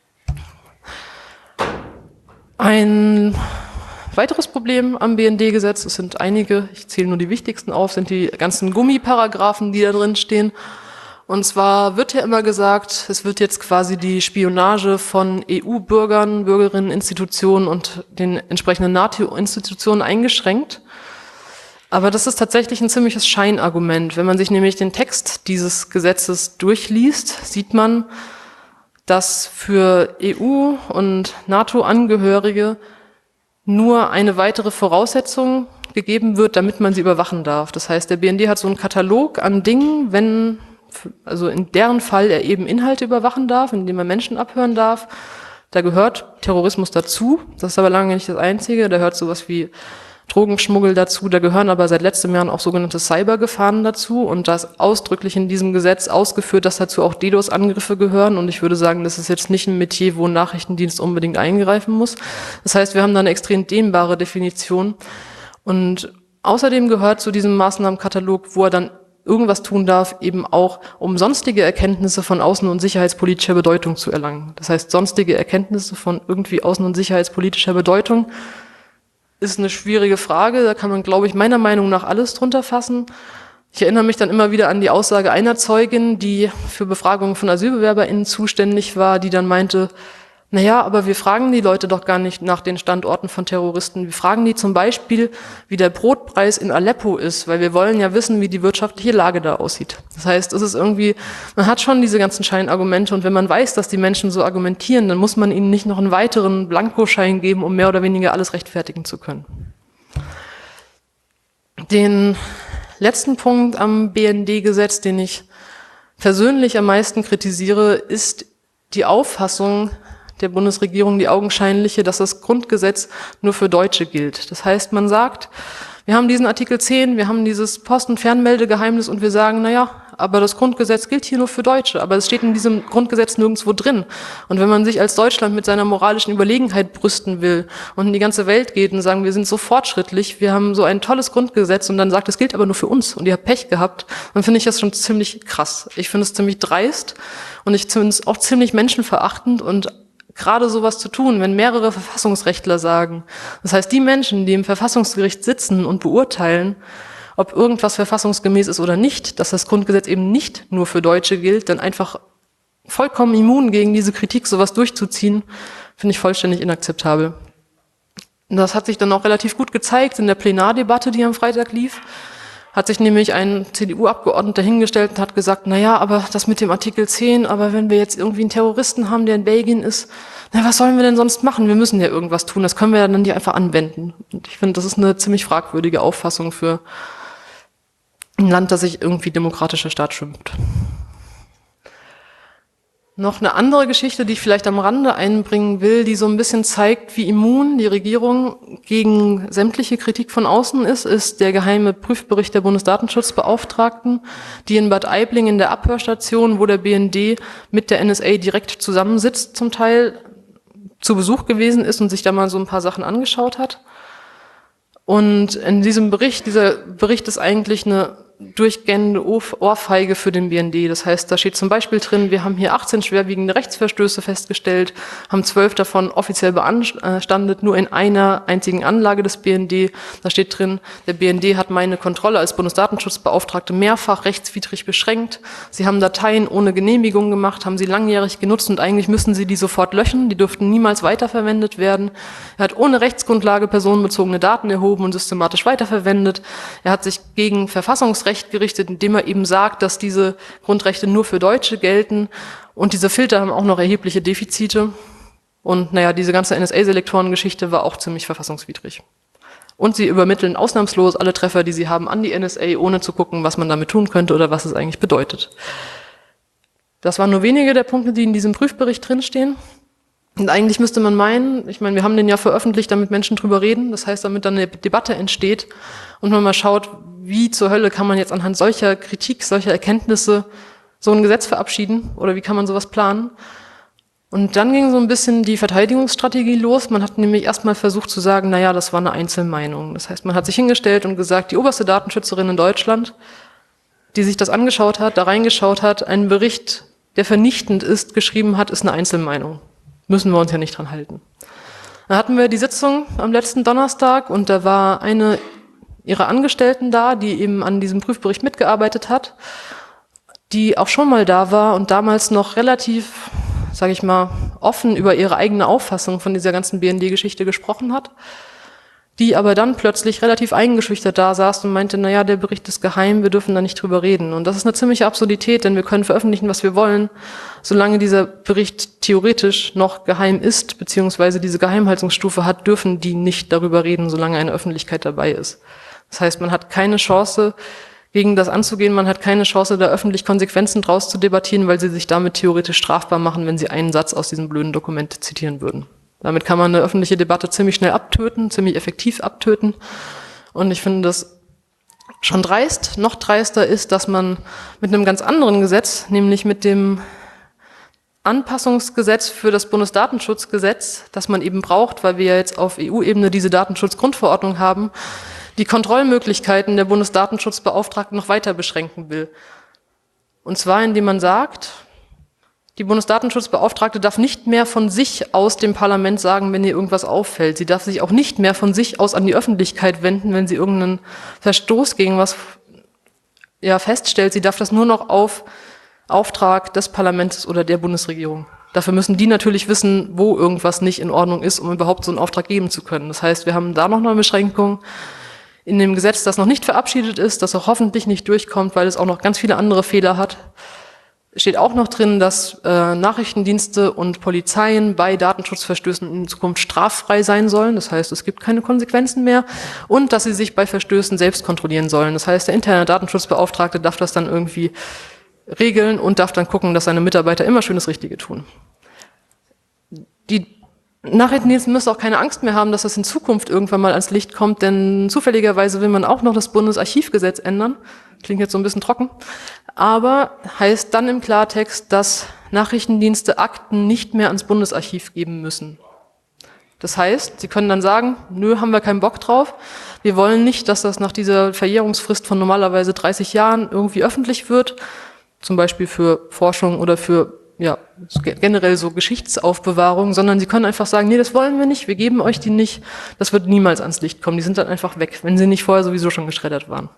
Ein weiteres Problem am BND-Gesetz, es sind einige, ich zähle nur die wichtigsten auf, sind die ganzen Gummiparagraphen, die da drin stehen. Und zwar wird ja immer gesagt, es wird jetzt quasi die Spionage von EU-Bürgern, Bürgerinnen, Institutionen und den entsprechenden NATO-Institutionen eingeschränkt. Aber das ist tatsächlich ein ziemliches Scheinargument. Wenn man sich nämlich den Text dieses Gesetzes durchliest, sieht man, dass für EU- und NATO-Angehörige nur eine weitere Voraussetzung gegeben wird, damit man sie überwachen darf. Das heißt, der BND hat so einen Katalog an Dingen, wenn, also in deren Fall er eben Inhalte überwachen darf, indem er Menschen abhören darf. Da gehört Terrorismus dazu. Das ist aber lange nicht das Einzige. Da gehört sowas wie Drogenschmuggel dazu. Da gehören aber seit letztem Jahr auch sogenannte Cybergefahren dazu. Und da ist ausdrücklich in diesem Gesetz ausgeführt, dass dazu auch DDoS-Angriffe gehören. Und ich würde sagen, das ist jetzt nicht ein Metier, wo ein Nachrichtendienst unbedingt eingreifen muss. Das heißt, wir haben da eine extrem dehnbare Definition. Und außerdem gehört zu diesem Maßnahmenkatalog, wo er dann irgendwas tun darf, eben auch, um sonstige Erkenntnisse von außen- und sicherheitspolitischer Bedeutung zu erlangen. Das heißt, sonstige Erkenntnisse von irgendwie außen- und sicherheitspolitischer Bedeutung ist eine schwierige Frage. Da kann man, glaube ich, meiner Meinung nach alles drunter fassen. Ich erinnere mich dann immer wieder an die Aussage einer Zeugin, die für Befragungen von AsylbewerberInnen zuständig war, die dann meinte, naja, aber wir fragen die Leute doch gar nicht nach den Standorten von Terroristen. Wir fragen die zum Beispiel, wie der Brotpreis in Aleppo ist, weil wir wollen ja wissen, wie die wirtschaftliche Lage da aussieht. Das heißt, es ist irgendwie, man hat schon diese ganzen Scheinargumente und wenn man weiß, dass die Menschen so argumentieren, dann muss man ihnen nicht noch einen weiteren Blankoschein geben, um mehr oder weniger alles rechtfertigen zu können. Den letzten Punkt am BND-Gesetz, den ich persönlich am meisten kritisiere, ist die Auffassung der Bundesregierung, die augenscheinliche, dass das Grundgesetz nur für Deutsche gilt. Das heißt, man sagt, wir haben diesen Artikel 10, wir haben dieses Post- und Fernmeldegeheimnis und wir sagen, naja, aber das Grundgesetz gilt hier nur für Deutsche, aber es steht in diesem Grundgesetz nirgendwo drin. Und wenn man sich als Deutschland mit seiner moralischen Überlegenheit brüsten will und in die ganze Welt geht und sagen, wir sind so fortschrittlich, wir haben so ein tolles Grundgesetz und dann sagt, es gilt aber nur für uns und ihr habt Pech gehabt, dann finde ich das schon ziemlich krass. Ich finde es ziemlich dreist und ich finde es auch ziemlich menschenverachtend und gerade sowas zu tun, wenn mehrere Verfassungsrechtler sagen, das heißt, die Menschen, die im Verfassungsgericht sitzen und beurteilen, ob irgendwas verfassungsgemäß ist oder nicht, dass das Grundgesetz eben nicht nur für Deutsche gilt, dann einfach vollkommen immun gegen diese Kritik, sowas durchzuziehen, finde ich vollständig inakzeptabel. Und das hat sich dann auch relativ gut gezeigt in der Plenardebatte, die am Freitag lief. Hat sich nämlich ein CDU-Abgeordneter hingestellt und hat gesagt, naja, aber das mit dem Artikel 10, aber wenn wir jetzt irgendwie einen Terroristen haben, der in Belgien ist, na, was sollen wir denn sonst machen? Wir müssen ja irgendwas tun, das können wir ja dann hier einfach anwenden. Und ich finde, das ist eine ziemlich fragwürdige Auffassung für ein Land, das sich irgendwie demokratischer Staat schimpft. Noch eine andere Geschichte, die ich vielleicht am Rande einbringen will, die so ein bisschen zeigt, wie immun die Regierung gegen sämtliche Kritik von außen ist der geheime Prüfbericht der Bundesdatenschutzbeauftragten, die in Bad Aibling in der Abhörstation, wo der BND mit der NSA direkt zusammensitzt, zum Teil zu Besuch gewesen ist und sich da mal so ein paar Sachen angeschaut hat. Und in diesem Bericht, dieser Bericht ist eigentlich eine durchgehende Ohrfeige für den BND. Das heißt, da steht zum Beispiel drin, wir haben hier 18 schwerwiegende Rechtsverstöße festgestellt, haben 12 davon offiziell beanstandet, nur in einer einzigen Anlage des BND. Da steht drin, der BND hat meine Kontrolle als Bundesdatenschutzbeauftragte mehrfach rechtswidrig beschränkt. Sie haben Dateien ohne Genehmigung gemacht, haben sie langjährig genutzt und eigentlich müssen sie die sofort löschen. Die dürften niemals weiterverwendet werden. Er hat ohne Rechtsgrundlage personenbezogene Daten erhoben und systematisch weiterverwendet. Er hat sich gegen Verfassungsrecht gerichtet, indem er eben sagt, dass diese Grundrechte nur für Deutsche gelten und diese Filter haben auch noch erhebliche Defizite und naja, diese ganze NSA-Selektoren-Geschichte war auch ziemlich verfassungswidrig. Und sie übermitteln ausnahmslos alle Treffer, die sie haben, an die NSA, ohne zu gucken, was man damit tun könnte oder was es eigentlich bedeutet. Das waren nur wenige der Punkte, die in diesem Prüfbericht drinstehen. Und eigentlich müsste man meinen, ich meine, wir haben den ja veröffentlicht, damit Menschen drüber reden, das heißt, damit dann eine Debatte entsteht und man mal schaut, wie zur Hölle kann man jetzt anhand solcher Kritik, solcher Erkenntnisse so ein Gesetz verabschieden oder wie kann man sowas planen? Und dann ging so ein bisschen die Verteidigungsstrategie los. Man hat nämlich erstmal versucht zu sagen, naja, das war eine Einzelmeinung. Das heißt, man hat sich hingestellt und gesagt, die oberste Datenschützerin in Deutschland, die sich das angeschaut hat, da reingeschaut hat, einen Bericht, der vernichtend ist, geschrieben hat, ist eine Einzelmeinung. Müssen wir uns ja nicht dran halten. Dann hatten wir die Sitzung am letzten Donnerstag und da war eine ihrer Angestellten da, die eben an diesem Prüfbericht mitgearbeitet hat, die auch schon mal da war und damals noch relativ, sage ich mal, offen über ihre eigene Auffassung von dieser ganzen BND-Geschichte gesprochen hat, die aber dann plötzlich relativ eingeschüchtert da saß und meinte, naja, der Bericht ist geheim, wir dürfen da nicht drüber reden. Und das ist eine ziemliche Absurdität, denn wir können veröffentlichen, was wir wollen, solange dieser Bericht theoretisch noch geheim ist, beziehungsweise diese Geheimhaltungsstufe hat, dürfen die nicht darüber reden, solange eine Öffentlichkeit dabei ist. Das heißt, man hat keine Chance, gegen das anzugehen, man hat keine Chance, da öffentlich Konsequenzen draus zu debattieren, weil sie sich damit theoretisch strafbar machen, wenn sie einen Satz aus diesem blöden Dokument zitieren würden. Damit kann man eine öffentliche Debatte ziemlich schnell abtöten, ziemlich effektiv abtöten. Und ich finde das schon dreist. Noch dreister ist, dass man mit einem ganz anderen Gesetz, nämlich mit dem Anpassungsgesetz für das Bundesdatenschutzgesetz, das man eben braucht, weil wir ja jetzt auf EU-Ebene diese Datenschutzgrundverordnung haben, die Kontrollmöglichkeiten der Bundesdatenschutzbeauftragten noch weiter beschränken will. Und zwar, indem man sagt, die Bundesdatenschutzbeauftragte darf nicht mehr von sich aus dem Parlament sagen, wenn ihr irgendwas auffällt. Sie darf sich auch nicht mehr von sich aus an die Öffentlichkeit wenden, wenn sie irgendeinen Verstoß gegen was feststellt. Sie darf das nur noch auf Auftrag des Parlaments oder der Bundesregierung. Dafür müssen die natürlich wissen, wo irgendwas nicht in Ordnung ist, um überhaupt so einen Auftrag geben zu können. Das heißt, wir haben da noch eine Beschränkung. In dem Gesetz, das noch nicht verabschiedet ist, das auch hoffentlich nicht durchkommt, weil es auch noch ganz viele andere Fehler hat, steht auch noch drin, dass Nachrichtendienste und Polizeien bei Datenschutzverstößen in Zukunft straffrei sein sollen. Das heißt, es gibt keine Konsequenzen mehr. Und dass sie sich bei Verstößen selbst kontrollieren sollen. Das heißt, der interne Datenschutzbeauftragte darf das dann irgendwie regeln und darf dann gucken, dass seine Mitarbeiter immer schön das Richtige tun. Die Nachrichtendienste müssen auch keine Angst mehr haben, dass das in Zukunft irgendwann mal ans Licht kommt, denn zufälligerweise will man auch noch das Bundesarchivgesetz ändern. Klingt jetzt so ein bisschen trocken, aber heißt dann im Klartext, dass Nachrichtendienste Akten nicht mehr ans Bundesarchiv geben müssen. Das heißt, sie können dann sagen, nö, haben wir keinen Bock drauf. Wir wollen nicht, dass das nach dieser Verjährungsfrist von normalerweise 30 Jahren irgendwie öffentlich wird, zum Beispiel für Forschung oder für generell so Geschichtsaufbewahrung, sondern sie können einfach sagen, nee, das wollen wir nicht, wir geben euch die nicht, das wird niemals ans Licht kommen, die sind dann einfach weg, wenn sie nicht vorher sowieso schon geschreddert waren.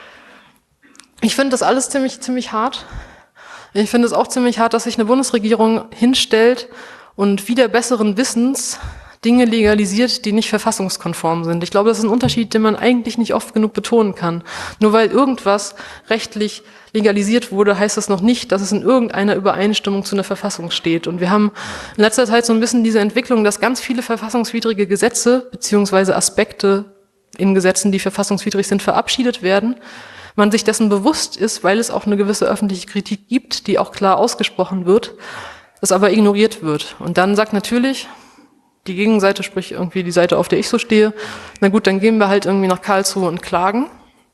Ich finde das alles ziemlich hart. Ich finde es auch ziemlich hart, dass sich eine Bundesregierung hinstellt und wider besseren Wissens Dinge legalisiert, die nicht verfassungskonform sind. Ich glaube, das ist ein Unterschied, den man eigentlich nicht oft genug betonen kann. Nur weil irgendwas rechtlich legalisiert wurde, heißt das noch nicht, dass es in irgendeiner Übereinstimmung zu einer Verfassung steht. Und wir haben in letzter Zeit so ein bisschen diese Entwicklung, dass ganz viele verfassungswidrige Gesetze beziehungsweise Aspekte in Gesetzen, die verfassungswidrig sind, verabschiedet werden. Man sich dessen bewusst ist, weil es auch eine gewisse öffentliche Kritik gibt, die auch klar ausgesprochen wird, das aber ignoriert wird. Und dann sagt natürlich die Gegenseite, sprich irgendwie die Seite, auf der ich so stehe, na gut, dann gehen wir halt irgendwie nach Karlsruhe und klagen,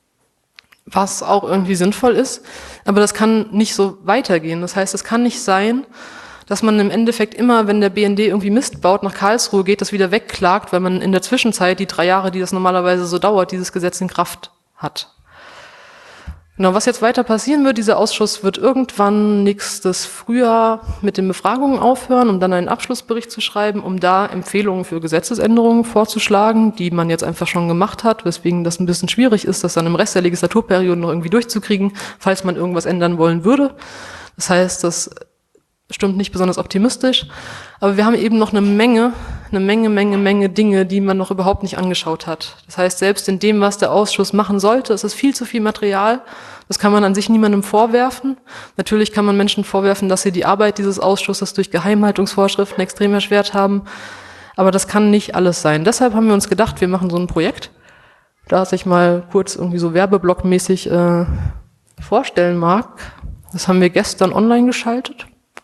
was auch irgendwie sinnvoll ist, aber das kann nicht so weitergehen. Das heißt, es kann nicht sein, dass man im Endeffekt immer, wenn der BND irgendwie Mist baut, nach Karlsruhe geht, das wieder wegklagt, weil man in der Zwischenzeit die 3 Jahre, die das normalerweise so dauert, dieses Gesetz in Kraft hat. Genau, was jetzt weiter passieren wird, dieser Ausschuss wird irgendwann nächstes Frühjahr mit den Befragungen aufhören, um dann einen Abschlussbericht zu schreiben, um da Empfehlungen für Gesetzesänderungen vorzuschlagen, die man jetzt einfach schon gemacht hat, weswegen das ein bisschen schwierig ist, das dann im Rest der Legislaturperiode noch irgendwie durchzukriegen, falls man irgendwas ändern wollen würde. Das heißt, das stimmt nicht besonders optimistisch, aber wir haben eben noch eine Menge Dinge, die man noch überhaupt nicht angeschaut hat. Das heißt, selbst in dem, was der Ausschuss machen sollte, es ist viel zu viel Material. Das kann man an sich niemandem vorwerfen. Natürlich kann man Menschen vorwerfen, dass sie die Arbeit dieses Ausschusses durch Geheimhaltungsvorschriften extrem erschwert haben. Aber das kann nicht alles sein. Deshalb haben wir uns gedacht, wir machen so ein Projekt, das ich mal kurz irgendwie so werbeblockmäßig vorstellen mag. Das haben wir gestern online geschaltet.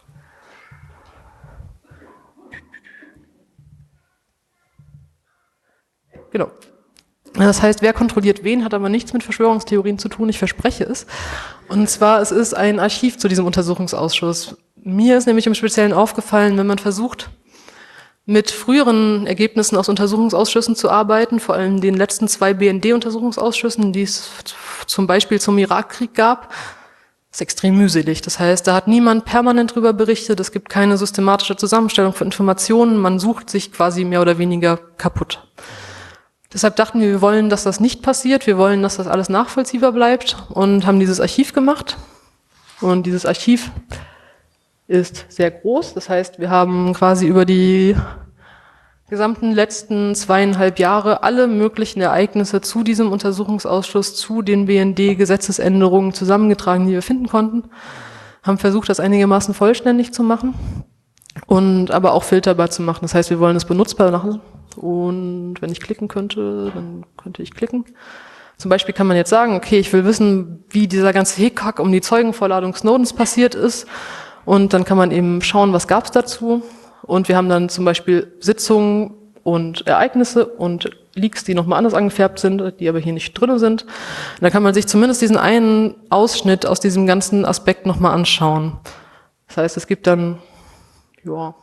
Genau. Das heißt, wer kontrolliert wen, hat aber nichts mit Verschwörungstheorien zu tun, ich verspreche es. Und zwar, es ist ein Archiv zu diesem Untersuchungsausschuss. Mir ist nämlich im Speziellen aufgefallen, wenn man versucht, mit früheren Ergebnissen aus Untersuchungsausschüssen zu arbeiten, vor allem den letzten 2 BND-Untersuchungsausschüssen, die es zum Beispiel zum Irakkrieg gab, ist extrem mühselig. Das heißt, da hat niemand permanent drüber berichtet, es gibt keine systematische Zusammenstellung von Informationen, man sucht sich quasi mehr oder weniger kaputt. Deshalb dachten wir wollen, dass das nicht passiert, wir wollen, dass das alles nachvollziehbar bleibt und haben dieses Archiv gemacht. Und dieses Archiv ist sehr groß, das heißt, wir haben quasi über die gesamten letzten 2,5 Jahre alle möglichen Ereignisse zu diesem Untersuchungsausschuss, zu den BND-Gesetzesänderungen zusammengetragen, die wir finden konnten, haben versucht, das einigermaßen vollständig zu machen und aber auch filterbar zu machen. Das heißt, wir wollen es benutzbar machen. Und wenn ich klicken könnte, dann könnte ich klicken. Zum Beispiel kann man jetzt sagen, okay, ich will wissen, wie dieser ganze Hickhack um die Zeugenvorladung Snowdens passiert ist. Und dann kann man eben schauen, was gab es dazu. und wir haben dann zum Beispiel Sitzungen und Ereignisse und Leaks, die nochmal anders angefärbt sind, die aber hier nicht drin sind. Und da kann man sich zumindest diesen einen Ausschnitt aus diesem ganzen Aspekt nochmal anschauen. Das heißt, es gibt dann, ja,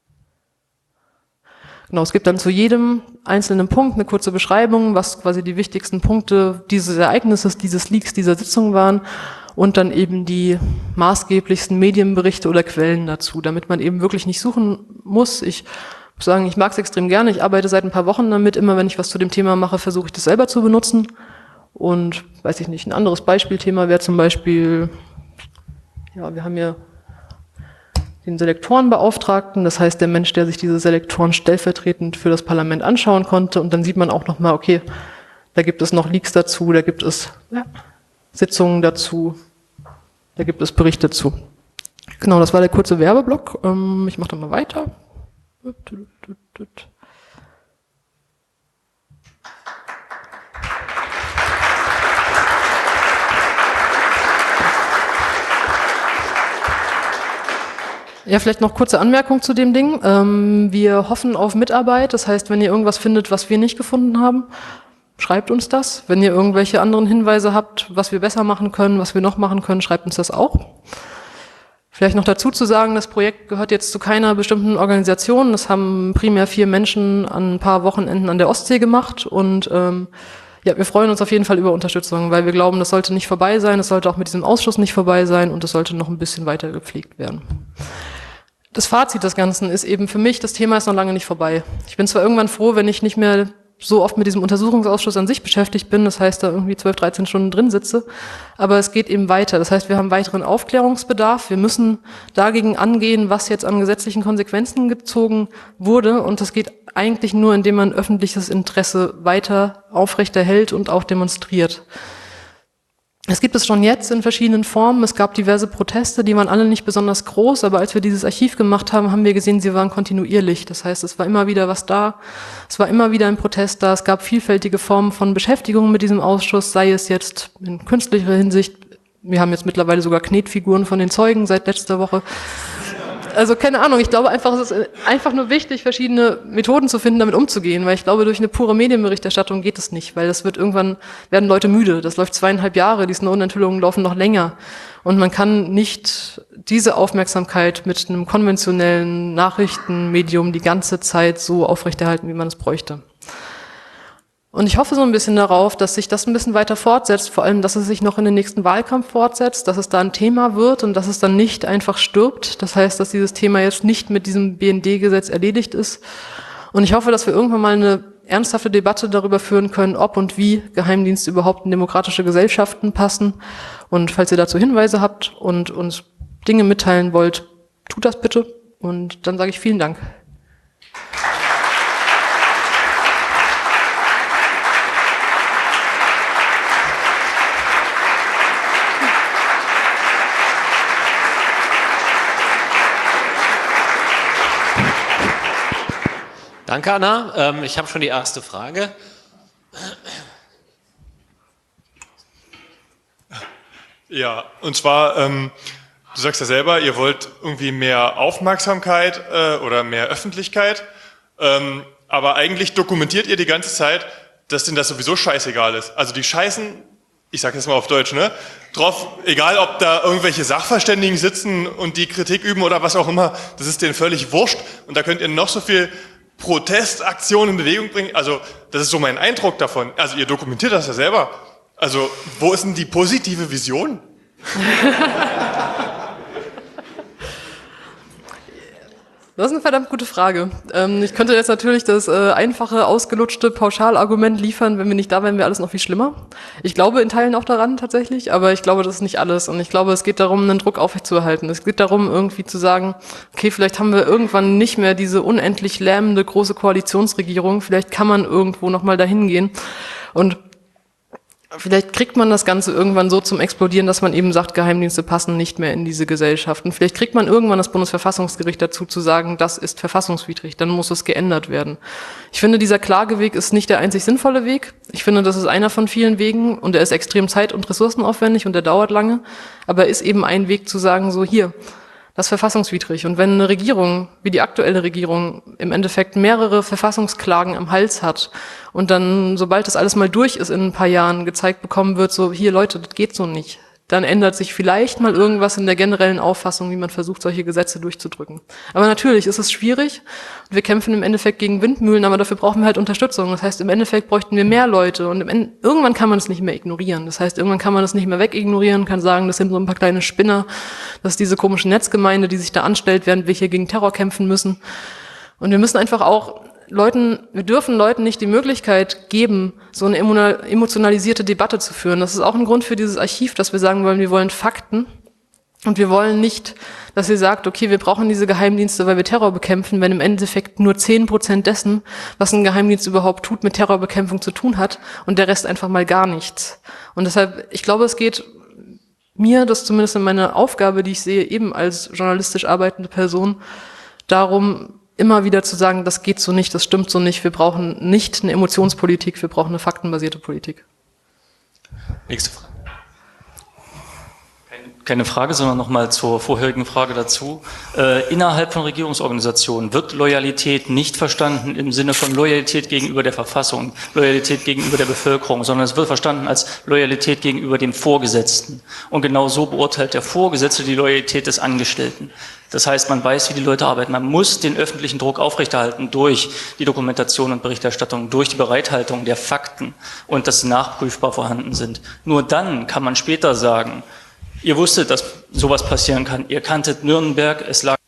genau, es gibt dann zu jedem einzelnen Punkt eine kurze Beschreibung, was quasi die wichtigsten Punkte dieses Ereignisses, dieses Leaks, dieser Sitzung waren und dann eben die maßgeblichsten Medienberichte oder Quellen dazu, damit man eben wirklich nicht suchen muss. Ich muss sagen, ich mag es extrem gerne. Ich arbeite seit ein paar Wochen damit. Immer wenn ich was zu dem Thema mache, versuche ich das selber zu benutzen. Und weiß ich nicht, ein anderes Beispielthema wäre zum Beispiel, ja, wir haben hier den Selektorenbeauftragten, das heißt der Mensch, der sich diese Selektoren stellvertretend für das Parlament anschauen konnte. Und dann sieht man auch nochmal, okay, da gibt es noch Leaks dazu, da gibt es Sitzungen dazu, da gibt es Berichte zu. Genau, das war der kurze Werbeblock. Ich mache dann mal weiter. Ja, vielleicht noch kurze Anmerkung zu dem Ding. Wir hoffen auf Mitarbeit. Das heißt, wenn ihr irgendwas findet, was wir nicht gefunden haben, schreibt uns das. Wenn ihr irgendwelche anderen Hinweise habt, was wir besser machen können, was wir noch machen können, schreibt uns das auch. Vielleicht noch dazu zu sagen, das Projekt gehört jetzt zu keiner bestimmten Organisation. Das haben primär 4 Menschen an ein paar Wochenenden an der Ostsee gemacht. Und ja, wir freuen uns auf jeden Fall über Unterstützung, weil wir glauben, das sollte nicht vorbei sein. Es sollte auch mit diesem Ausschuss nicht vorbei sein und es sollte noch ein bisschen weiter gepflegt werden. Das Fazit des Ganzen ist eben für mich, das Thema ist noch lange nicht vorbei. Ich bin zwar irgendwann froh, wenn ich nicht mehr so oft mit diesem Untersuchungsausschuss an sich beschäftigt bin, das heißt, da irgendwie 12, 13 Stunden drin sitze, aber es geht eben weiter. Das heißt, wir haben weiteren Aufklärungsbedarf, wir müssen dagegen angehen, was jetzt an gesetzlichen Konsequenzen gezogen wurde und das geht eigentlich nur, indem man öffentliches Interesse weiter aufrechterhält und auch demonstriert. Es gibt es schon jetzt in verschiedenen Formen. Es gab diverse Proteste, die waren alle nicht besonders groß, aber als wir dieses Archiv gemacht haben, haben wir gesehen, sie waren kontinuierlich. Das heißt, es war immer wieder was da, es war immer wieder ein Protest da, es gab vielfältige Formen von Beschäftigung mit diesem Ausschuss, sei es jetzt in künstlicher Hinsicht, wir haben jetzt mittlerweile sogar Knetfiguren von den Zeugen seit letzter Woche. Also keine Ahnung, ich glaube einfach, es ist einfach nur wichtig, verschiedene Methoden zu finden, damit umzugehen, weil ich glaube, durch eine pure Medienberichterstattung geht es nicht, weil das wird irgendwann, werden Leute müde, das läuft 2,5 Jahre, die Snowden-Enthüllungen laufen noch länger und man kann nicht diese Aufmerksamkeit mit einem konventionellen Nachrichtenmedium die ganze Zeit so aufrechterhalten, wie man es bräuchte. Und ich hoffe so ein bisschen darauf, dass sich das ein bisschen weiter fortsetzt, vor allem, dass es sich noch in den nächsten Wahlkampf fortsetzt, dass es da ein Thema wird und dass es dann nicht einfach stirbt. Das heißt, dass dieses Thema jetzt nicht mit diesem BND-Gesetz erledigt ist. Und ich hoffe, dass wir irgendwann mal eine ernsthafte Debatte darüber führen können, ob und wie Geheimdienste überhaupt in demokratische Gesellschaften passen. Und falls ihr dazu Hinweise habt und uns Dinge mitteilen wollt, tut das bitte. Und dann sage ich vielen Dank. Danke, Anna. Ich habe schon die erste Frage. Ja, und zwar, du sagst ja selber, ihr wollt irgendwie mehr Aufmerksamkeit oder mehr Öffentlichkeit, aber eigentlich dokumentiert ihr die ganze Zeit, dass denen das sowieso scheißegal ist. Also die scheißen, ich sage jetzt mal auf Deutsch, ne, drauf, egal ob da irgendwelche Sachverständigen sitzen und die Kritik üben oder was auch immer, das ist denen völlig wurscht und da könnt ihr noch so viel Protestaktionen in Bewegung bringen. Also das ist so mein Eindruck davon. Also ihr dokumentiert das ja selber. Also wo ist denn die positive Vision? Das ist eine verdammt gute Frage. Ich könnte jetzt natürlich das einfache, ausgelutschte Pauschalargument liefern, wenn wir nicht da wären, wäre alles noch viel schlimmer. Ich glaube in Teilen auch daran tatsächlich, aber ich glaube, das ist nicht alles. Und ich glaube, es geht darum, einen Druck aufrechtzuerhalten. Es geht darum, irgendwie zu sagen, okay, vielleicht haben wir irgendwann nicht mehr diese unendlich lähmende große Koalitionsregierung. Vielleicht kann man irgendwo nochmal dahin gehen. Und vielleicht kriegt man das Ganze irgendwann so zum Explodieren, dass man eben sagt, Geheimdienste passen nicht mehr in diese Gesellschaften. Vielleicht kriegt man irgendwann das Bundesverfassungsgericht dazu zu sagen, das ist verfassungswidrig, dann muss es geändert werden. Ich finde, dieser Klageweg ist nicht der einzig sinnvolle Weg. Ich finde, das ist einer von vielen Wegen und er ist extrem zeit- und ressourcenaufwendig und er dauert lange. Aber er ist eben ein Weg zu sagen, so hier, Das ist verfassungswidrig. Und wenn eine Regierung, wie die aktuelle Regierung, im Endeffekt mehrere Verfassungsklagen am Hals hat und dann, sobald das alles mal durch ist, in ein paar Jahren gezeigt bekommen wird, so, hier Leute, das geht so nicht, dann ändert sich vielleicht mal irgendwas in der generellen Auffassung, wie man versucht, solche Gesetze durchzudrücken. Aber natürlich ist es schwierig. Wir kämpfen im Endeffekt gegen Windmühlen, aber dafür brauchen wir halt Unterstützung. Das heißt, im Endeffekt bräuchten wir mehr Leute und irgendwann kann man es nicht mehr ignorieren. Das heißt, irgendwann kann man es nicht mehr wegignorieren, kann sagen, das sind so ein paar kleine Spinner, das ist diese komische Netzgemeinde, die sich da anstellt, während wir hier gegen Terror kämpfen müssen. Und wir müssen einfach auch wir dürfen Leuten nicht die Möglichkeit geben, so eine emotionalisierte Debatte zu führen. Das ist auch ein Grund für dieses Archiv, dass wir sagen wollen, wir wollen Fakten und wir wollen nicht, dass ihr sagt, okay, wir brauchen diese Geheimdienste, weil wir Terror bekämpfen, wenn im Endeffekt nur 10% dessen, was ein Geheimdienst überhaupt tut, mit Terrorbekämpfung zu tun hat und der Rest einfach mal gar nichts. Und deshalb, ich glaube, es geht mir, das zumindest in meiner Aufgabe, die ich sehe, eben als journalistisch arbeitende Person, darum, immer wieder zu sagen, das geht so nicht, das stimmt so nicht, wir brauchen nicht eine Emotionspolitik, wir brauchen eine faktenbasierte Politik. Nächste Frage. Keine Frage, sondern nochmal zur vorherigen Frage dazu. Innerhalb von Regierungsorganisationen wird Loyalität nicht verstanden im Sinne von Loyalität gegenüber der Verfassung, Loyalität gegenüber der Bevölkerung, sondern es wird verstanden als Loyalität gegenüber dem Vorgesetzten. Und genau so beurteilt der Vorgesetzte die Loyalität des Angestellten. Das heißt, man weiß, wie die Leute arbeiten. Man muss den öffentlichen Druck aufrechterhalten durch die Dokumentation und Berichterstattung, durch die Bereithaltung der Fakten und dass sie nachprüfbar vorhanden sind. Nur dann kann man später sagen, ihr wusstet, dass sowas passieren kann. Ihr kanntet Nürnberg, es lag.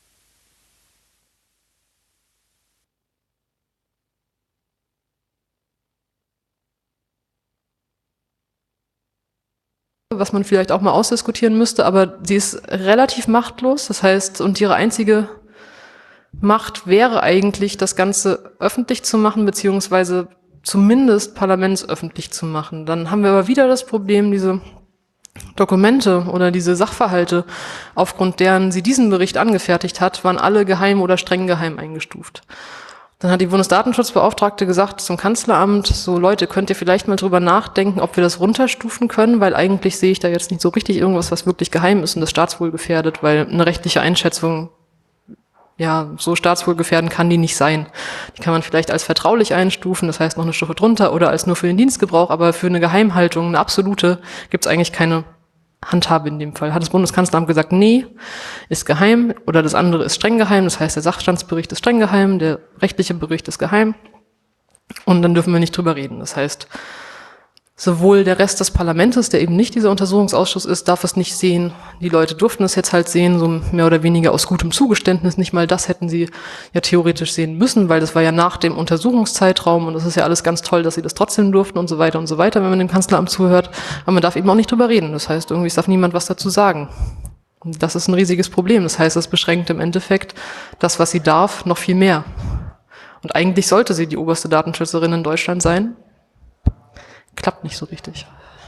Was man vielleicht auch mal ausdiskutieren müsste, aber sie ist relativ machtlos. Das heißt, und ihre einzige Macht wäre eigentlich, das Ganze öffentlich zu machen, beziehungsweise zumindest parlamentsöffentlich zu machen. Dann haben wir aber wieder das Problem, diese Dokumente oder diese Sachverhalte, aufgrund deren sie diesen Bericht angefertigt hat, waren alle geheim oder streng geheim eingestuft. Dann hat die Bundesdatenschutzbeauftragte gesagt zum Kanzleramt, so Leute, könnt ihr vielleicht mal drüber nachdenken, ob wir das runterstufen können, weil eigentlich sehe ich da jetzt nicht so richtig irgendwas, was wirklich geheim ist und das Staatswohl gefährdet, weil eine rechtliche Einschätzung, ja, so staatswohlgefährdend kann die nicht sein. Die kann man vielleicht als vertraulich einstufen, das heißt noch eine Stufe drunter, oder als nur für den Dienstgebrauch, aber für eine Geheimhaltung, eine absolute, gibt es eigentlich keine Handhabe in dem Fall. Hat das Bundeskanzleramt gesagt, nee, ist geheim, oder das andere ist streng geheim, das heißt, der Sachstandsbericht ist streng geheim, der rechtliche Bericht ist geheim, und dann dürfen wir nicht drüber reden. Das heißt, sowohl der Rest des Parlaments, der eben nicht dieser Untersuchungsausschuss ist, darf es nicht sehen. Die Leute durften es jetzt halt sehen, so mehr oder weniger aus gutem Zugeständnis. Nicht mal das hätten sie ja theoretisch sehen müssen, weil das war ja nach dem Untersuchungszeitraum und das ist ja alles ganz toll, dass sie das trotzdem durften und so weiter, wenn man dem Kanzleramt zuhört. Aber man darf eben auch nicht drüber reden. Das heißt, irgendwie darf niemand was dazu sagen. Und das ist ein riesiges Problem. Das heißt, es beschränkt im Endeffekt das, was sie darf, noch viel mehr. Und eigentlich sollte sie die oberste Datenschützerin in Deutschland sein. Klappt nicht so richtig.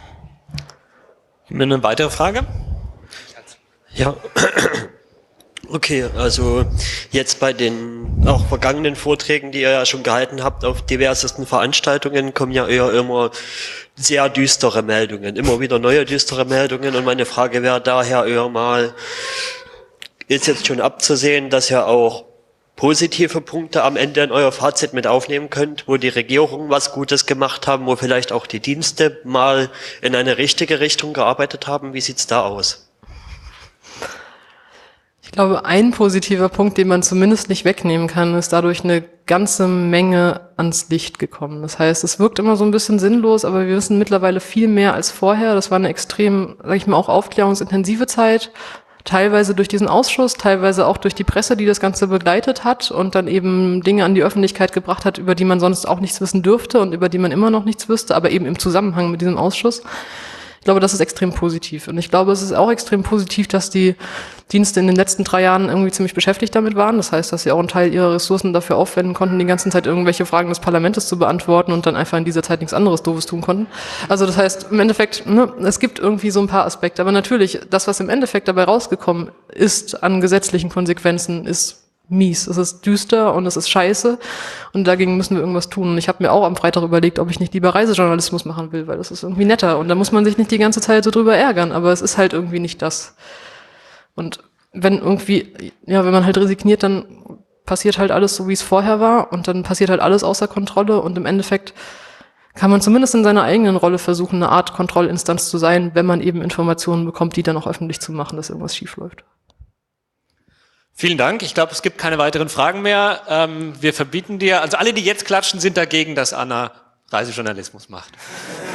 Eine weitere Frage? Ja, okay, also jetzt bei den auch vergangenen Vorträgen, die ihr ja schon gehalten habt auf diversesten Veranstaltungen, kommen ja eher immer sehr düstere Meldungen, immer wieder neue düstere Meldungen, und meine Frage wäre daher eher mal, ist jetzt schon abzusehen, dass ja auch positive Punkte am Ende in euer Fazit mit aufnehmen könnt, wo die Regierung was Gutes gemacht haben, wo vielleicht auch die Dienste mal in eine richtige Richtung gearbeitet haben? Wie sieht's da aus? Ich glaube, ein positiver Punkt, den man zumindest nicht wegnehmen kann, ist dadurch eine ganze Menge ans Licht gekommen. Das heißt, es wirkt immer so ein bisschen sinnlos, aber wir wissen mittlerweile viel mehr als vorher. Das war eine extrem, sag ich mal, auch aufklärungsintensive Zeit. Teilweise durch diesen Ausschuss, teilweise auch durch die Presse, die das Ganze begleitet hat und dann eben Dinge an die Öffentlichkeit gebracht hat, über die man sonst auch nichts wissen dürfte und über die man immer noch nichts wüsste, aber eben im Zusammenhang mit diesem Ausschuss. Ich glaube, das ist extrem positiv. Und ich glaube, es ist auch extrem positiv, dass die Dienste in den letzten 3 Jahren irgendwie ziemlich beschäftigt damit waren. Das heißt, dass sie auch einen Teil ihrer Ressourcen dafür aufwenden konnten, die ganze Zeit irgendwelche Fragen des Parlaments zu beantworten und dann einfach in dieser Zeit nichts anderes Doofes tun konnten. Also das heißt, im Endeffekt, es gibt irgendwie so ein paar Aspekte. Aber natürlich, das, was im Endeffekt dabei rausgekommen ist an gesetzlichen Konsequenzen, ist mies. Es ist düster und es ist scheiße und dagegen müssen wir irgendwas tun. Und ich habe mir auch am Freitag überlegt, ob ich nicht lieber Reisejournalismus machen will, weil das ist irgendwie netter und da muss man sich nicht die ganze Zeit so drüber ärgern, aber es ist halt irgendwie nicht das. Und wenn irgendwie, ja, wenn man halt resigniert, dann passiert halt alles so, wie es vorher war und dann passiert halt alles außer Kontrolle und im Endeffekt kann man zumindest in seiner eigenen Rolle versuchen, eine Art Kontrollinstanz zu sein, wenn man eben Informationen bekommt, die dann auch öffentlich zu machen, dass irgendwas schief läuft. Vielen Dank. Ich glaube, es gibt keine weiteren Fragen mehr. Wir verbieten dir, also alle, die jetzt klatschen, sind dagegen, dass Anna Reisejournalismus macht.